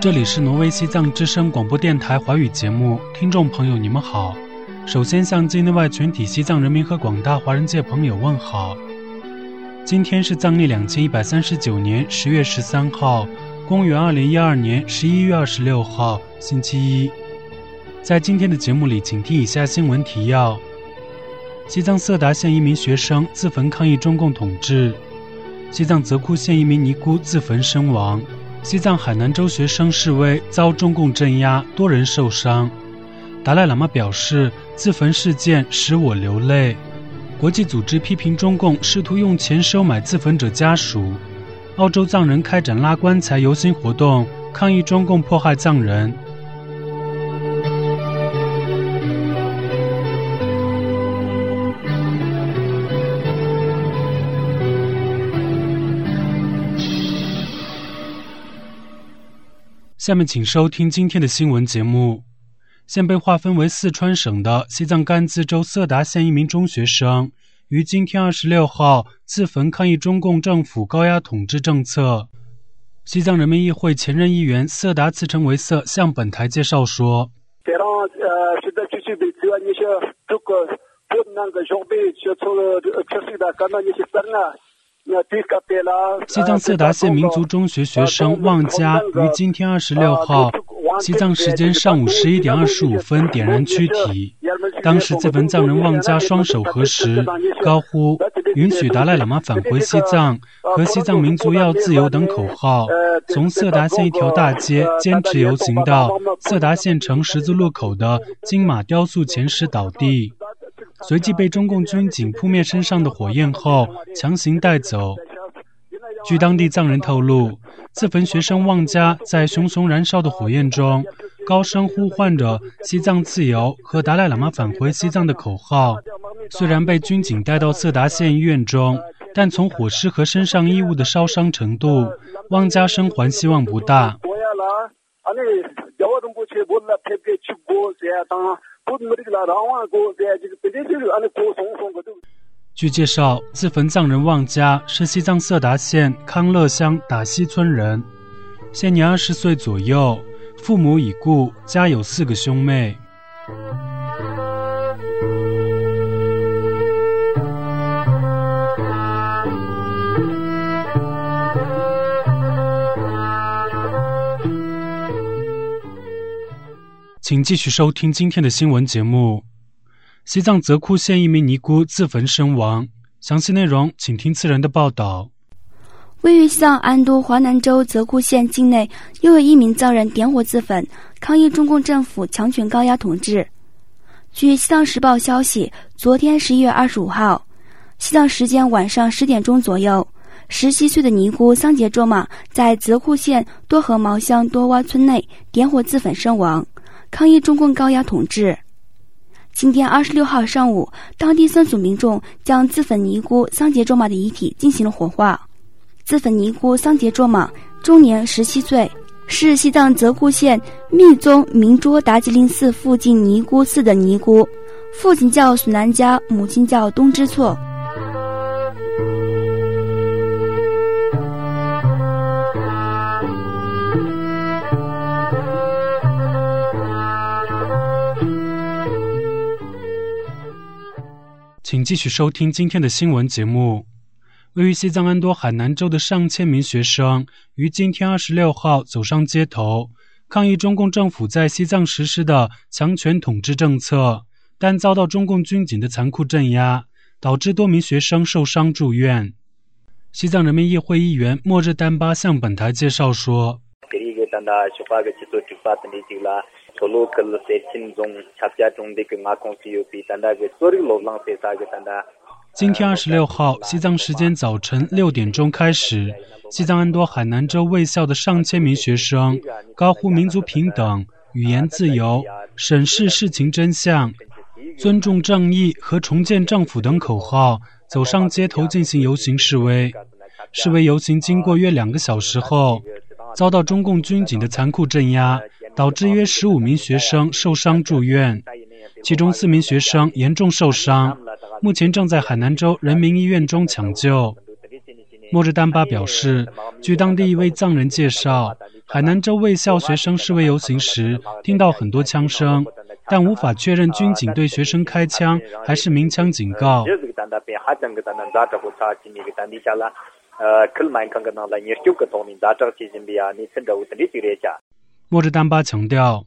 这里是挪威西藏之声广播电台华语节目，听众朋友你们好。首先向境内外全体西藏人民和广大华人界朋友问好。今天是藏历2139年10月13号，公元2012年11月26号，星期一。在今天的节目里，请听以下新闻提要：西藏色达县一名学生自焚抗议中共统治；西藏泽库县一名尼姑自焚身亡；西藏海南州学生示威遭中共镇压，多人受伤。达赖喇嘛表示，自焚事件使我流泪。国际组织批评中共试图用钱收买自焚者家属。澳洲藏人开展拉棺材游行活动，抗议中共迫害藏人。下面请收听今天的新闻节目。现被划分为四川省的西藏甘孜州色达县一名中学生，于今天26号自焚抗议中共政府高压统治政策。西藏人民议会前任议员色达茨城维瑟向本台介绍说，西藏色达县民族中学学生旺佳于今天26号西藏时间上午11点25分点燃躯体。当时自焚藏人旺佳双手合十，高呼允许达赖喇嘛返回西藏和西藏民族要自由等口号，从色达县一条大街坚持游行到色达县城十字路口的金马雕塑前时倒地，随即被中共军警扑灭身上的火焰后强行带走。据当地藏人透露，自焚学生旺佳在熊熊燃烧的火焰中高声呼唤着西藏自由和达赖喇嘛返回西藏的口号。虽然被军警带到色达县医院中，但从火势和身上衣物的烧伤程度，旺佳生还希望不大。据介绍，自焚藏人旺佳是西藏色达县康乐乡达西村人，现年20岁左右，父母已故，家有4个兄妹。请继续收听今天的新闻节目。西藏泽库县一名尼姑自焚身亡，详细内容请听次人的报道。 位于西藏安都华南州泽库县境内，又有一名藏人点火自焚，抗议中共政府强权高压统治。据西藏时报消息，昨天11月25号，西藏时间晚上10点钟左右，17岁的尼姑桑杰卓玛在泽库县多河毛乡多洼村内点火自焚身亡，抗议中共高压统治。今天26号上午，当地僧俗民众将自焚尼姑桑杰卓玛的遗体进行了火化。自焚尼姑桑杰卓玛终年17岁，是西藏泽库县密宗明卓达吉林寺附近尼姑寺的尼姑，父亲叫苏南家，母亲叫东之错。 请继续收听今天的新闻节目。位于西藏安多海南州的上千名学生于今天26号走上街头，抗议中共政府在西藏实施的强权统治政策，但遭到中共军警的残酷镇压，导致多名学生受伤住院。西藏人民议会议员莫日丹巴向本台介绍说，今天26号西藏时间早晨6点钟开始，西藏安多海南州卫校的上千名学生高呼民族平等、语言自由、审视事情真相、尊重正义和重建政府等口号，走上街头进行游行示威。示威游行经过约2个小时后，遭到中共军警的残酷镇压，导致约15名学生受伤住院，其中4名学生严重受伤，目前正在海南州人民医院中抢救。莫日丹巴表示，据当地一位藏人介绍， 海南州卫校学生示威游行时，听到很多枪声，但无法确认军警对学生开枪还是鸣枪警告。莫日丹巴强调，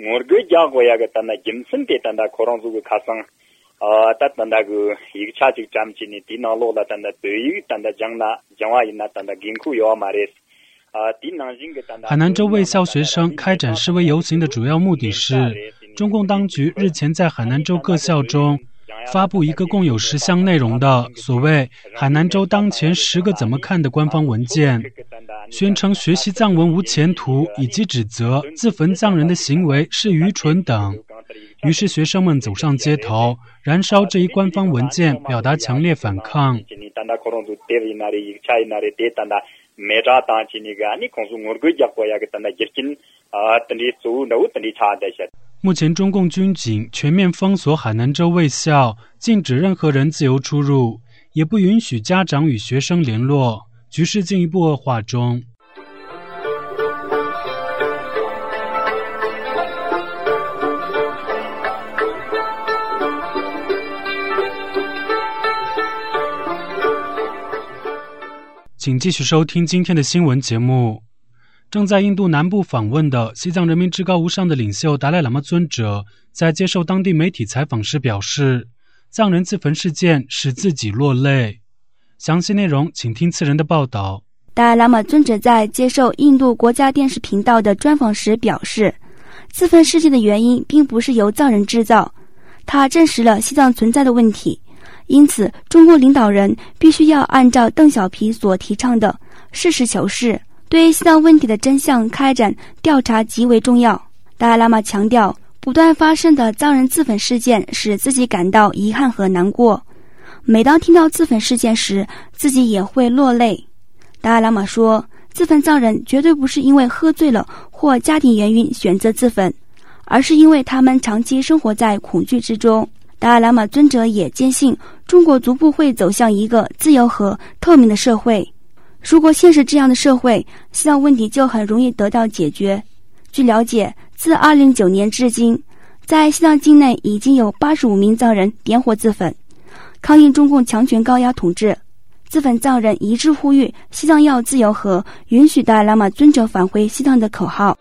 海南州卫校学生开展示威游行的主要目的是，中共当局日前在海南州各校中发布一个共有10项内容的所谓海南州当前10个怎么看的官方文件，宣称学习藏文无前途，以及指责自焚藏人的行为是愚蠢等。于是学生们走上街头，燃烧这一官方文件，表达强烈反抗。目前中共军警全面封锁海南州卫校，禁止任何人自由出入，也不允许家长与学生联络，局势进一步恶化中。请继续收听今天的新闻节目。正在印度南部访问的西藏人民至高无上的领袖达赖喇嘛尊者，在接受当地媒体采访时表示，藏人自焚事件使自己落泪。详细内容请听次人的报道。 达赖喇嘛尊者在接受印度国家电视频道的专访时表示，自焚事件的原因并不是由藏人制造，他证实了西藏存在的问题。因此，中国领导人必须要按照邓小平所提倡的实事求是，对西藏问题的真相开展调查极为重要。达赖喇嘛强调，不断发生的藏人自焚事件使自己感到遗憾和难过，每当听到自焚事件时，自己也会落泪。达赖喇嘛说，自焚藏人绝对不是因为喝醉了或家庭原因选择自焚，而是因为他们长期生活在恐惧之中。达赖喇嘛尊者也坚信，中国逐步会走向一个自由和透明的社会。如果现实这样的社会，西藏问题就很容易得到解决。据了解，自2009年至今，在西藏境内已经有85名藏人点火自焚，抗议中共强权高压统治。自焚藏人一致呼吁西藏要自由和允许达赖喇嘛尊者返回西藏的口号。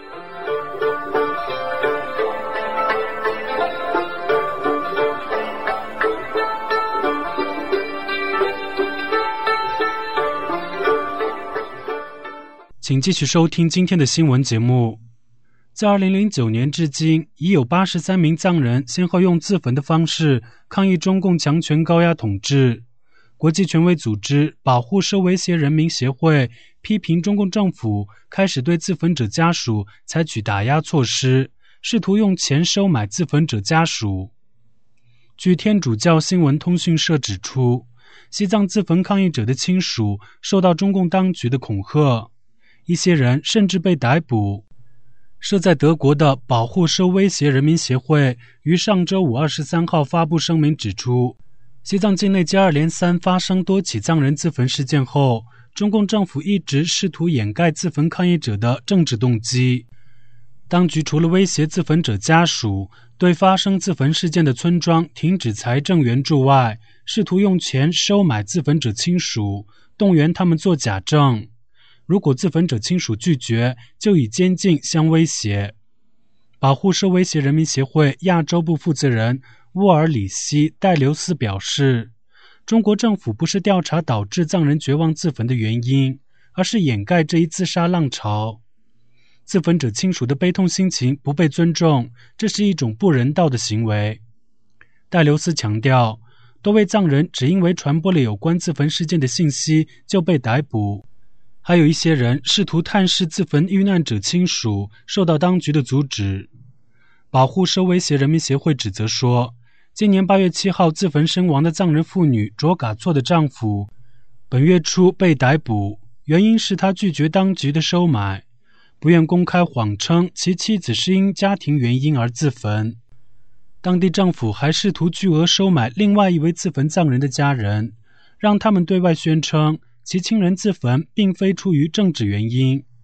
请继续收听今天的新闻节目。自2009年至今，已有83名藏人先后用自焚的方式抗议中共强权高压统治。国际权威组织保护受威胁人民协会批评中共政府开始对自焚者家属采取打压措施，试图用钱收买自焚者家属。据天主教新闻通讯社指出，西藏自焚抗议者的亲属受到中共当局的恐吓，一些人甚至被逮捕。设在德国的保护受威胁人民协会于上周5 23号发布声明指出，西藏境内接二连三发生多起藏人自焚事件后，中共政府一直试图掩盖自焚抗议者的政治动机。当局除了威胁自焚者家属，对发生自焚事件的村庄停止财政援助外，试图用钱收买自焚者亲属，动员他们做假证。如果自焚者亲属拒绝，就以监禁相威胁。保护受威胁人民协会亚洲部负责人沃尔里希·戴留斯表示，中国政府不是调查导致藏人绝望自焚的原因，而是掩盖这一自杀浪潮。自焚者亲属的悲痛心情不被尊重，这是一种不人道的行为。戴留斯强调，多位藏人只因为传播了有关自焚事件的信息就被逮捕，还有一些人试图探视自焚遇难者亲属，受到当局的阻止。保护受威胁人民协会指责说，今年8月7号自焚身亡的藏人妇女卓嘎措的丈夫本月初被逮捕，原因是他拒绝当局的收买，不愿公开谎称其妻子是因家庭原因而自焚。当地政府还试图巨额收买另外一位自焚藏人的家人，让他们对外宣称其亲人自焚并非出于政治原因。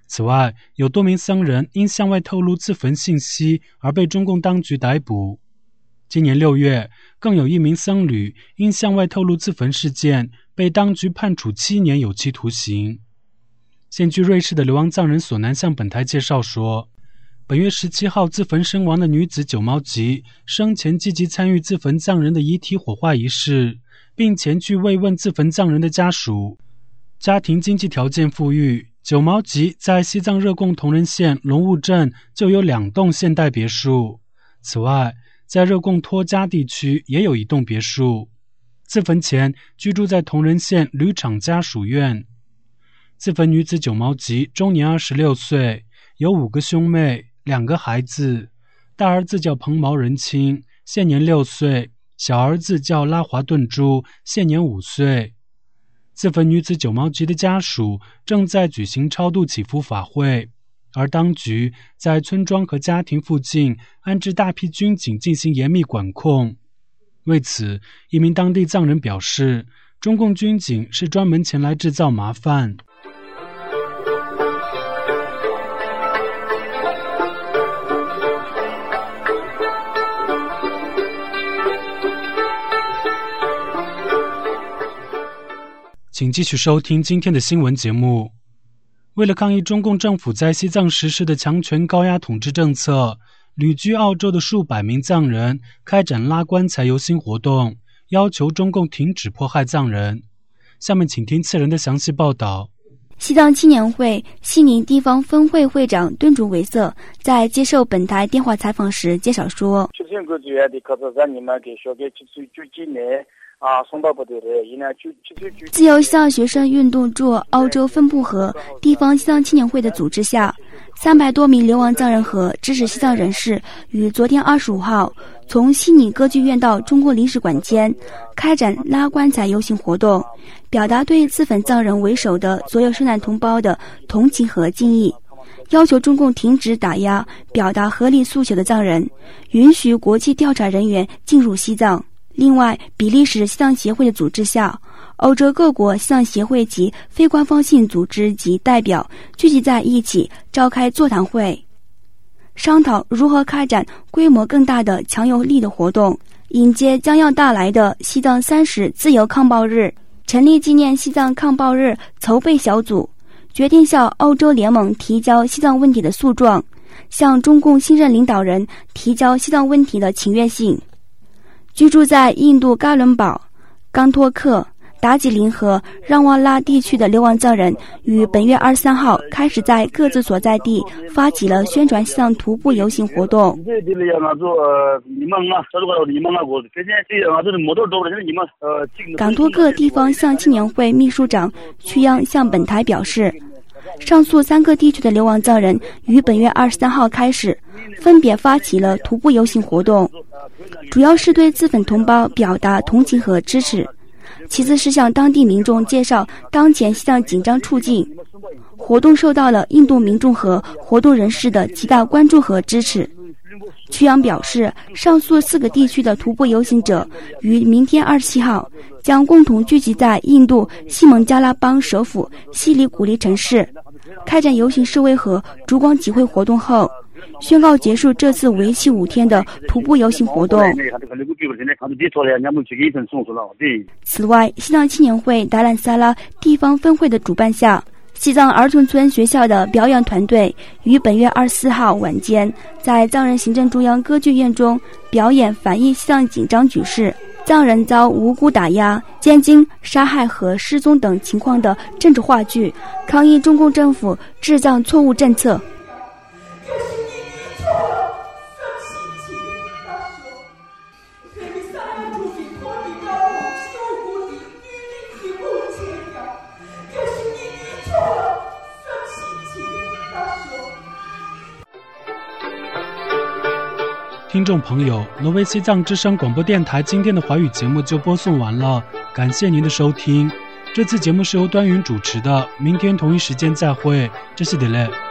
此外，有多名僧人因向外透露自焚信息而被中共当局逮捕。今年6月，更有一名僧侣因向外透露自焚事件被当局判处7年有期徒刑。现居瑞士的流亡藏人索南向本台介绍说，本月17号自焚身亡的女子九毛吉生前积极参与自焚藏人的遗体火化仪式，并前去慰问自焚藏人的家属。家庭经济条件富裕，九毛吉在西藏热贡同仁县龙雾镇就有2栋现代别墅。此外，在热贡托家地区也有1栋别墅。自焚前居住在同仁县旅场家属院。自焚女子九毛吉终年26岁，有5个兄妹，2个孩子。大儿子叫彭毛仁清，现年6岁；小儿子叫拉华顿珠，现年5岁。自焚女子九毛吉的家属正在举行超度祈福法会，而当局在村庄和家庭附近安置大批军警进行严密管控。为此，一名当地藏人表示，中共军警是专门前来制造麻烦。请继续收听今天的新闻节目。为了抗议中共政府在西藏实施的强权高压统治政策，旅居澳洲的数百名藏人开展拉棺材游行活动，要求中共停止迫害藏人。下面请听次人的详细报道。 西藏青年会西宁地方分会会长敦竹维瑟在接受本台电话采访时介绍说，自由西藏学生运动驻澳洲分部和地方西藏青年会的组织下，300多名流亡藏人和支持西藏人士于昨天25号从西宁歌剧院到中国领事馆间开展拉棺材游行活动，表达对自焚藏人为首的所有受难同胞的同情和敬意，要求中共停止打压表达合理诉求的藏人，允许国际调查人员进入西藏。另外，比利时西藏协会的组织下，欧洲各国西藏协会及非官方性组织及代表聚集在一起召开座谈会，商讨如何开展规模更大的强有力的活动，迎接将要到来的西藏30自由抗暴日，成立纪念西藏抗暴日筹备小组，决定向欧洲联盟提交西藏问题的诉状，向中共新任领导人提交西藏问题的请愿信。居住在印度嘎伦堡、冈托克、达吉林和让瓦拉地区的流亡藏人于本月23号开始在各自所在地发起了宣传西藏徒步游行活动。冈托克地方西藏青年会秘书长曲央向本台表示，上述3个地区的流亡藏人于本月23号开始分别发起了徒步游行活动，主要是对自焚同胞表达同情和支持，其次是向当地民众介绍当前西藏紧张处境。活动受到了印度民众和活动人士的极大关注和支持。曲央表示，上述4个地区的徒步游行者于明天27号将共同聚集在印度西蒙加拉邦首府西里古里城市，开展游行示威和烛光集会活动后，宣告结束这次为期5天的徒步游行活动。此外，西藏青年会达兰萨拉地方分会的主办下，西藏儿童村学校的表演团队于本月24号晚间在藏人行政中央歌剧院中表演反映西藏紧张局势、藏人遭无辜打压、监禁、杀害和失踪等情况的政治话剧，抗议中共政府治藏错误政策。 听众朋友，挪威西藏之声广播电台今天的华语节目就播送完了，感谢您的收听。这次节目是由端云主持的，明天同一时间再会，这是 Delay。